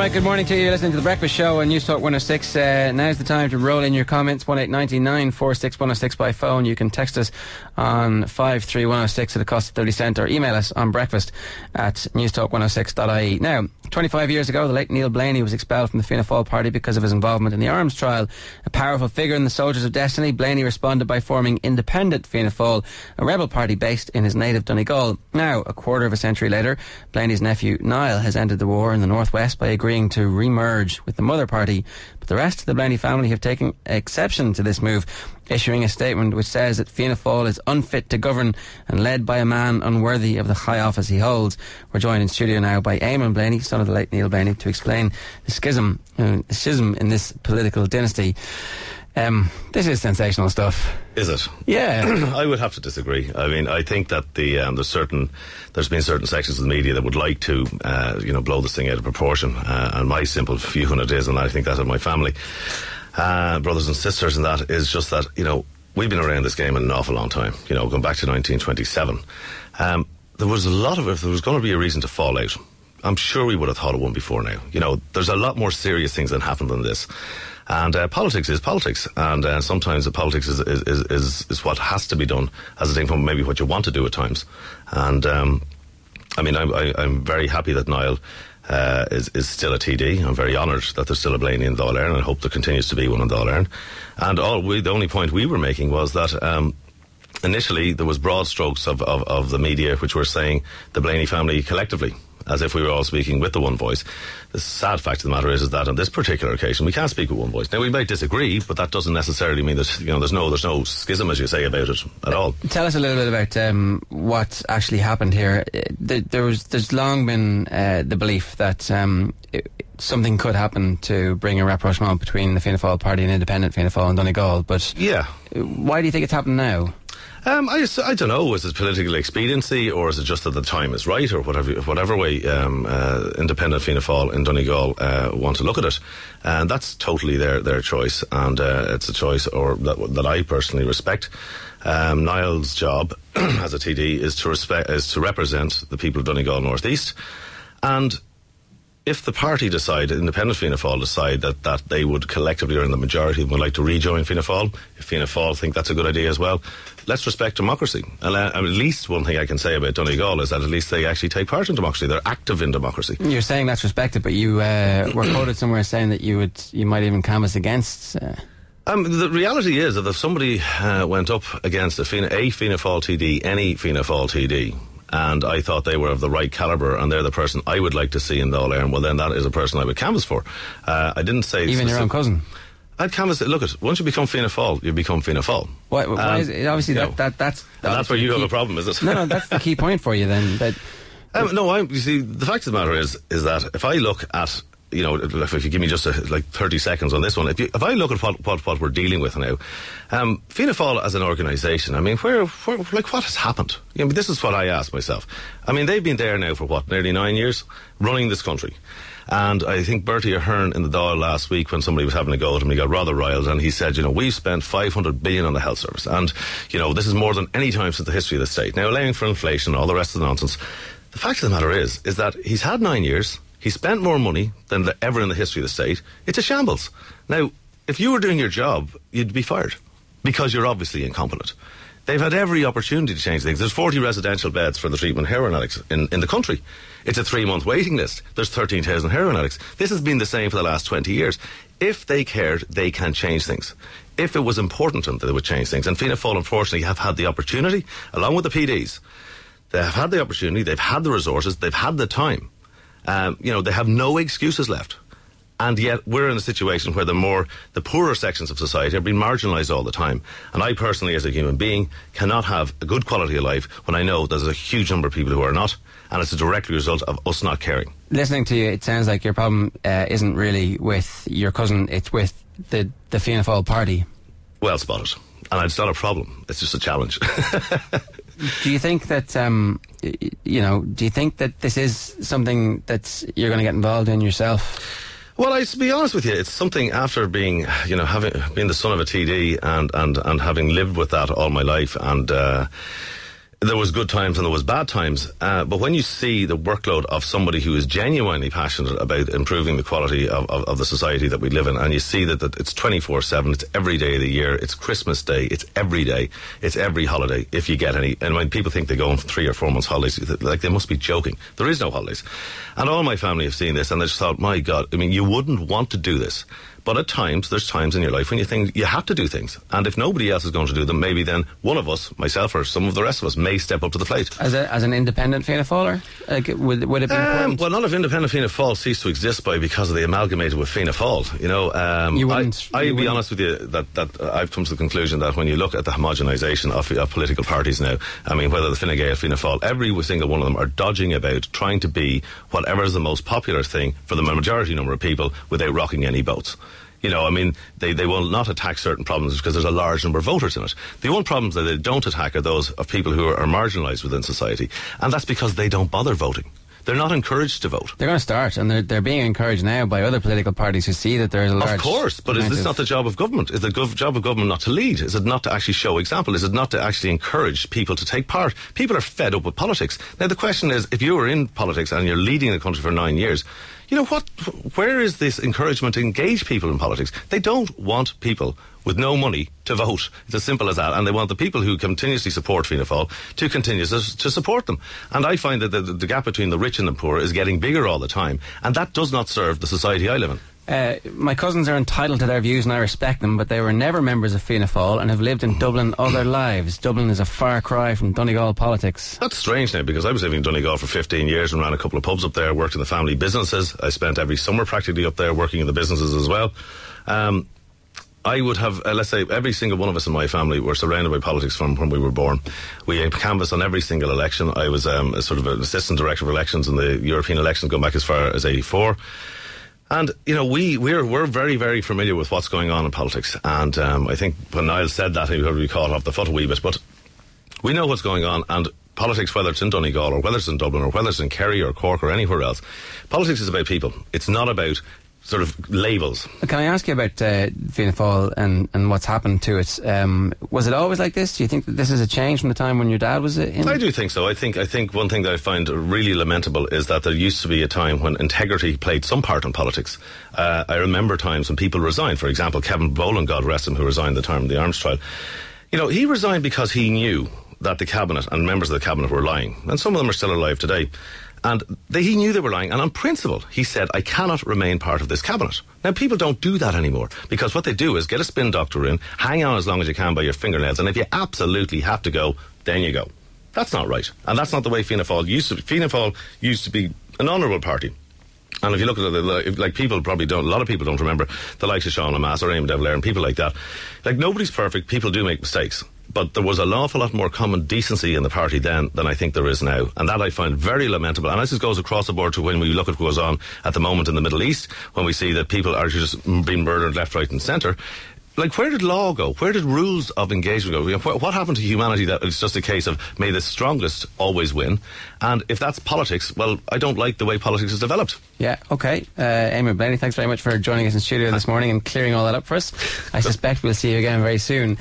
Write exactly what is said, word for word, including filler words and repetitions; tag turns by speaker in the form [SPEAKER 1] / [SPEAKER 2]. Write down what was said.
[SPEAKER 1] Right, good morning to you. You're listening to The Breakfast Show on News Talk one oh six. Uh, now's the time to roll in your comments. one eight nine nine four six one oh six by phone. You can text us on five three one oh six at the cost of thirty cents or email us on breakfast at newstalk one oh six dot I E. Now, twenty-five years ago, the late Neil Blaney was expelled from the Fianna Fáil party because of his involvement in the arms trial. A powerful figure in the Soldiers of Destiny, Blaney responded by forming Independent Fianna Fáil, a rebel party based in his native Donegal. Now, a quarter of a century later, Blaney's nephew Niall has ended the war in the northwest by agreeing to re-merge with the mother party, but the rest of the Blaney family have taken exception to this move, issuing a statement which says that Fianna Fáil is unfit to govern and led by a man unworthy of the high office he holds. We're joined in studio now by Eamon Blaney, son of the late Neil Blaney, to explain the schism, uh, the schism in this political dynasty. Um, this is sensational stuff.
[SPEAKER 2] Is it?
[SPEAKER 1] Yeah.
[SPEAKER 2] I would have to disagree. I mean, I think that the um, there's certain there's been certain sections of the media that would like to uh, you know blow this thing out of proportion. Uh, and my simple view on it is, and I think that of my family, uh, brothers and sisters, and that is just that you know we've been around this game an awful long time. You know, going back to nineteen twenty-seven, um, there was a lot of if there was going to be a reason to fall out, I'm sure we would have thought of one before now. You know, there's a lot more serious things that happen than this. And uh, politics is politics, and uh, sometimes the politics is, is is is what has to be done as a thing from maybe what you want to do at times. And um, I mean, I'm, I, I'm very happy that Niall uh, is is still a T D. I'm very honoured that there's still a Blaney in Dáil Éireann, and I hope there continues to be one in Dáil Éireann. And all we, the only point we were making was that um, initially there was broad strokes of, of of the media which were saying the Blaney family collectively, as if we were all speaking with the one voice. The sad fact of the matter is, is that on this particular occasion we can't speak with one voice. Now we might disagree, but that doesn't necessarily mean that you know there's no there's no schism, as you say, about it at all.
[SPEAKER 1] Tell us a little bit about um, what actually happened here. There, there was there's long been uh, the belief that um, it, something could happen to bring a rapprochement between the Fianna Fáil party and Independent Fianna Fáil and Donegal. But
[SPEAKER 2] yeah,
[SPEAKER 1] why do you think it's happened now?
[SPEAKER 2] Um, I, I don't know, is it political expediency, or is it just that the time is right, or whatever whatever way um, uh, Independent Fianna Fáil in Donegal uh, want to look at it. And that's totally their, their choice, and uh, it's a choice or that, that I personally respect. Um, Niall's job as a T D is to, respect, is to represent the people of Donegal North East, and if the party decide, Independent Fianna Fáil decide that, that they would collectively, or in the majority of them, would like to rejoin Fianna Fáil, if Fianna Fáil think that's a good idea as well, let's respect democracy. And uh, at least one thing I can say about Donegal is that at least they actually take part in democracy. They're active in democracy.
[SPEAKER 1] You're saying that's respected, but you uh, were quoted somewhere saying that you would, you might even canvass against. Uh...
[SPEAKER 2] Um, the reality is that if somebody uh, went up against a Fianna, a Fianna Fáil T D, any Fianna Fáil T D, and I thought they were of the right calibre and they're the person I would like to see in Dáil Éireann, well then that is a person I would canvass for. Uh, I didn't say...
[SPEAKER 1] Even your own cousin?
[SPEAKER 2] I'd canvass it. Look, it, once you become Fianna Fáil, you become Fianna Fáil.
[SPEAKER 1] Why, why
[SPEAKER 2] um,
[SPEAKER 1] is it, obviously that, that, that's...
[SPEAKER 2] And that's where you
[SPEAKER 1] key,
[SPEAKER 2] have a problem, is it?
[SPEAKER 1] No, no, that's the key point for you then. That,
[SPEAKER 2] um, no, I, you see, the fact of the matter is, is that if I look at... You know, if you give me just a, like thirty seconds on this one, if, you, if I look at what, what, what we're dealing with now, um, Fianna Fáil as an organisation, I mean, where, where, like, what has happened? You know, this is what I ask myself. I mean, they've been there now for what, nearly nine years, running this country. And I think Bertie Ahern in the Dáil last week, when somebody was having a go at him, he got rather riled, and he said, you know, we've spent five hundred billion on the health service, and you know, this is more than any time since the history of the state. Now, allowing for inflation and all the rest of the nonsense, the fact of the matter is, is that he's had nine years. He spent more money than the, ever in the history of the state. It's a shambles. Now, if you were doing your job, you'd be fired because you're obviously incompetent. They've had every opportunity to change things. There's forty residential beds for the treatment of heroin addicts in, in the country. It's a three-month waiting list. There's thirteen thousand heroin addicts. This has been the same for the last twenty years. If they cared, they can change things. If it was important to them, they would change things. And Fianna Fáil, unfortunately, have had the opportunity, along with the P Ds. They have had the opportunity, they've had the resources, they've had the time. Um, you know, they have no excuses left. And yet we're in a situation where the more, the poorer sections of society are being marginalised all the time. And I personally, as a human being, cannot have a good quality of life when I know there's a huge number of people who are not. And it's a direct result of us not caring.
[SPEAKER 1] Listening to you, it sounds like your problem uh, isn't really with your cousin, it's with the, the Fianna Fáil party.
[SPEAKER 2] Well spotted. And it's not a problem, it's just a challenge.
[SPEAKER 1] Do you think that, um, you know, do you think that this is something that you're going to get involved in yourself?
[SPEAKER 2] Well, I, to be honest with you, it's something after being, you know, having being the son of a T D and, and, and having lived with that all my life, and uh, there was good times and there was bad times, uh, but when you see the workload of somebody who is genuinely passionate about improving the quality of, of, of the society that we live in, and you see that, that it's twenty-four seven, it's every day of the year, it's Christmas Day, it's every day, it's every holiday, if you get any. And when people think they go on three or four months holidays, like, they must be joking. There is no holidays. And all my family have seen this, and they just thought, my God, I mean, you wouldn't want to do this. But at times, there's times in your life when you think you have to do things. And if nobody else is going to do them, maybe then one of us, myself or some of the rest of us, may step up to the plate.
[SPEAKER 1] As a, as an independent Fianna Fáiler, like, would, would it be
[SPEAKER 2] um,
[SPEAKER 1] important?
[SPEAKER 2] Well, not if independent Fianna Fáil ceased to exist by because of the amalgamated with Fianna Fáil. You know, um,
[SPEAKER 1] you wouldn't,
[SPEAKER 2] I, I'll
[SPEAKER 1] you
[SPEAKER 2] be
[SPEAKER 1] wouldn't.
[SPEAKER 2] honest with you that, that uh, I've come to the conclusion that when you look at the homogenisation of, of political parties now, I mean, whether the Fine Gael or Fianna Fáil, every single one of them are dodging about trying to be whatever is the most popular thing for the majority number of people without rocking any boats. You know, I mean, they, they will not attack certain problems because there's a large number of voters in it. The only problems that they don't attack are those of people who are, are marginalised within society. And that's because they don't bother voting. They're not encouraged to vote.
[SPEAKER 1] They're going to start, and they're, they're being encouraged now by other political parties who see that there's a large...
[SPEAKER 2] Of course, but is this not the job of government? Is the gov- job of government not to lead? Is it not to actually show example? Is it not to actually encourage people to take part? People are fed up with politics. Now, the question is, if you were in politics and you're leading the country for nine years... You know, what? Where is this encouragement to engage people in politics? They don't want people with no money to vote. It's as simple as that. And they want the people who continuously support Fianna Fáil to continue to, to support them. And I find that the, the gap between the rich and the poor is getting bigger all the time. And that does not serve the society I live in.
[SPEAKER 1] Uh, my cousins are entitled to their views and I respect them, but they were never members of Fianna Fáil and have lived in Dublin all their lives. Dublin is a far cry from Donegal politics.
[SPEAKER 2] That's strange now, because I was living in Donegal for fifteen years and ran a couple of pubs up there, worked in the family businesses. I spent every summer practically up there working in the businesses as well. Um, I would have, uh, let's say, every single one of us in my family were surrounded by politics from when we were born. We canvassed on every single election. I was um, a sort of an assistant director of elections in the European elections going back as far as eighty-four. And, you know, we, we're, we're very, very familiar with what's going on in politics. And um, I think when Niall said that, he probably caught off the foot a wee bit. But we know what's going on. And politics, whether it's in Donegal or whether it's in Dublin or whether it's in Kerry or Cork or anywhere else, politics is about people. It's not about sort of labels.
[SPEAKER 1] Can I ask you about uh, Fianna Fáil and, and what's happened to it? Um, was it always like this? Do you think that this is a change from the time when your dad was in?
[SPEAKER 2] I do think so. I think I think one thing that I find really lamentable is that there used to be a time when integrity played some part in politics. Uh, I remember times when people resigned. For example, Kevin Boland, God rest him, who resigned the time of the arms trial. You know, he resigned because he knew that the cabinet and members of the cabinet were lying. And some of them are still alive today. And they, he knew they were lying, and on principle, he said, I cannot remain part of this cabinet. Now, people don't do that anymore, because what they do is get a spin doctor in, hang on as long as you can by your fingernails, and if you absolutely have to go, then you go. That's not right. And that's not the way Fianna Fáil used to be. Fianna Fáil used to be an honourable party. And if you look at it, like, people probably don't, a lot of people don't remember the likes of Sean O'Mass or Eamon De Valera and people like that. Like, nobody's perfect, people do make mistakes. But there was an awful lot more common decency in the party then than I think there is now. And that I find very lamentable. And this goes across the board to when we look at what goes on at the moment in the Middle East, when we see that people are just being murdered left, right and centre. Like, where did law go? Where did rules of engagement go? You know, what happened to humanity that it's just a case of may the strongest always win? And if that's politics, well, I don't like the way politics is developed.
[SPEAKER 1] Yeah, okay. Uh, Eamon Blaney, thanks very much for joining us in studio this morning and clearing all that up for us. I suspect we'll see you again very soon.